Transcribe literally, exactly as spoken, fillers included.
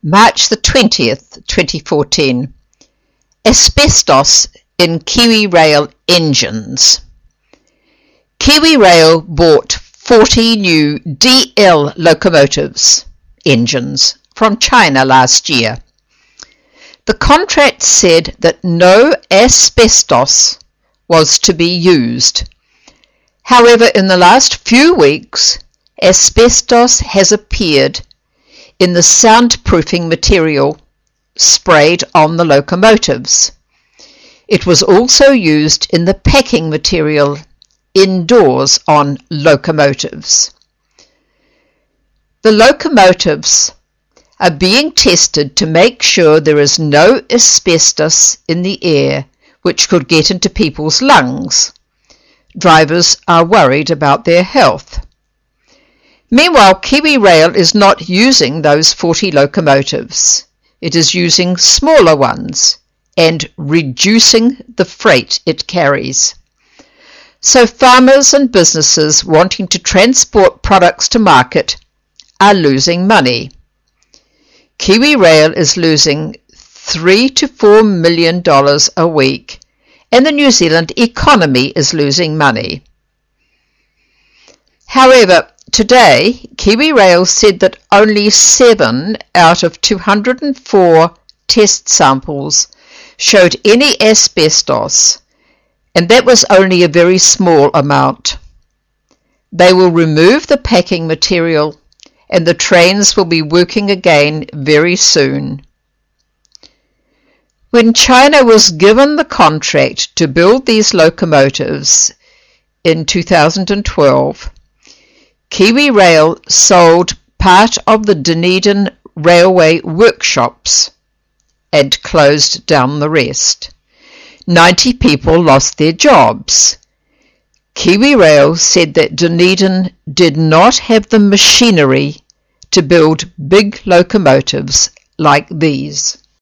March the twentieth, twenty fourteen. Asbestos in KiwiRail engines. KiwiRail bought forty new D L locomotives engines from China last year. The contract said that no asbestos was to be used. However, in the last few weeks, asbestos has appeared in the soundproofing material sprayed on the locomotives. It was also used in the packing material indoors on locomotives. The locomotives are being tested to make sure there is no asbestos in the air which could get into people's lungs. Drivers are worried about their health. Meanwhile, KiwiRail is not using those forty locomotives. It is using smaller ones and reducing the freight it carries. So farmers and businesses wanting to transport products to market are losing money. KiwiRail is losing three to four million dollars a week, and the New Zealand economy is losing money. However, today, KiwiRail said that only seven out of two hundred four test samples showed any asbestos, and that was only a very small amount. They will remove the packing material, and the trains will be working again very soon. When China was given the contract to build these locomotives in two thousand twelve, KiwiRail sold part of the Dunedin Railway workshops and closed down the rest. Ninety people lost their jobs. KiwiRail said that Dunedin did not have the machinery to build big locomotives like these.